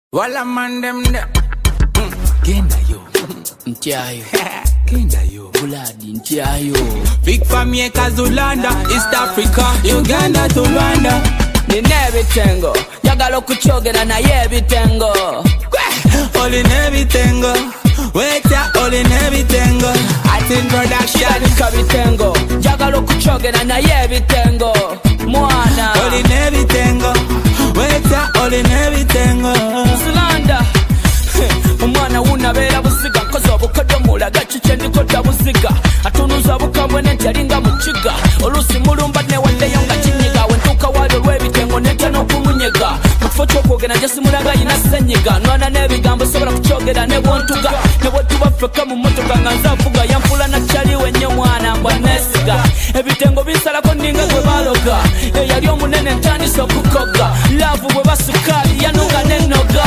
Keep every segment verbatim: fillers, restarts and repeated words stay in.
Walla man dem de Kenda yo Ntiayo Kenda yo Buladi Ntiayo Big family Kazulanda East Africa Uganda to Rwanda Nine bitengo Jagalo kuchogera na ye bitengo All in everything Wait ya all in everything At in production Shika bitengo Jagalo kuchogera na ye bitengo Mwana All in everything Wait ya all in everything Zulanda Umwana unabera busiga Kozo bukado mulaga chiche nikoda busiga Atunuza bukabwe nentyalinga muchiga Olusi mulumba ne wandeyo nga kinyiga Wentuka walo lwebitengo nentya n'okumunyega Mukifo ky'okwogera nje simulaga yina senyiga Nwana n'ebigambo sobola kukyogera ne bwontuga Ne bwetuba ffeka mu mmotoka nga nzavuga Yanfula na kyaliwe nnyo mwana mbwa nesiga Ebitengo binsalako nninga gwe baloga Eyali omunene ntandise okukoga Laavu bwe basukali yanunga n'ennoga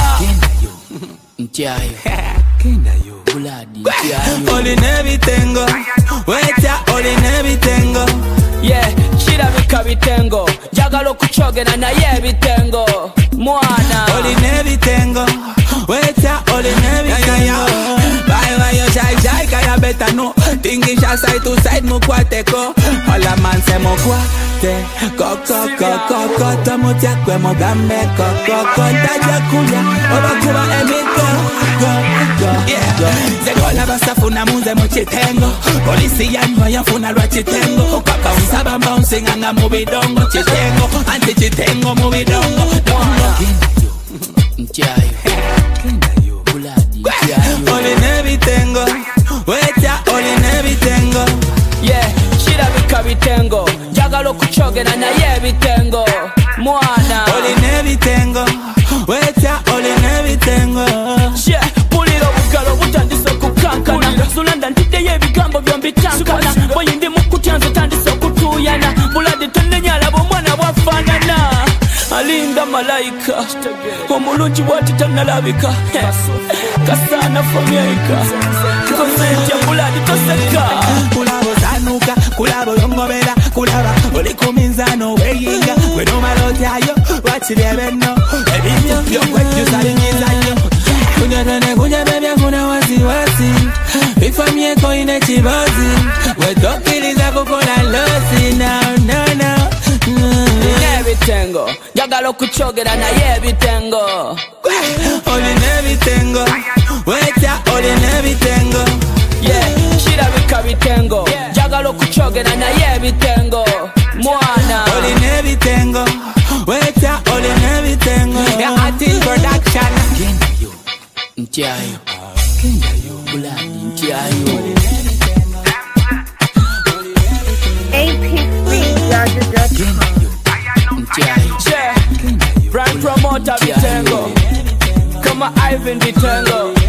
Ntiayo Kenda yo Buladi Ntiayo All in everything Wait ya all in everything Yeah, kirabika bitengo Jagala okuchogera na ye bitengo Mwana All in everything Wait ya all in everything Bye bye yo shy shy Kaya better no Tingisha side to side mukwate ko All a man se mukwate Koko koko Koto mutia kwe mugambe Koko kontaja kuya Oba kuba emiko Go go yeah Zegola basafuna munze muchitengo Polisi yanwa yafuna lwa chitengo Okaka unsaba bouncing anga mubidongo Chitengo anti chitengo mubidongo Dongo Ntiayo Kenda yo Buladi Ntiayo All in everything Wait ya all in everything Yeah, kirabika bitengo Jagala okuchogera na ye bitengo Mwana All in everything Wait ya all in everything Yeah, pulira obugalo butandise okukankana Zulanda ntiddeyo ebigambo byombitankana Boyindi mukutya nze tandise okutuyana Buladi tonnenyalaba omwana bwafaanana Alinga malayika Omulungi bwati tannalabika Kasana famyaika Konsentya Buladi toseka Kulabo zanuka, kulabo yongobera Kulaba oli ku minzano weyinga Weno malotyayo wakirebe no Ebinyo byokwejusa binyizanyo Kunyatane kunyabebya kuna wasiwasi Bifamyeko ine kibazi Wetokiriza kukola losi No, no, no Nebitengo Jagala okuchogera na ye bitengo All in everything Wait ya all in everything Yeah, kirabika bitengo Jagala okuchogera na ye bitengo Mwana All in everything Wait ya all in everything Yeah, at in production Kenda yo Ntiayo Kenda yo Buladi Ntiayo A P three Georgia dot com Ntiayo Yeah, brand promoter bitengo Kama Ivan bitengo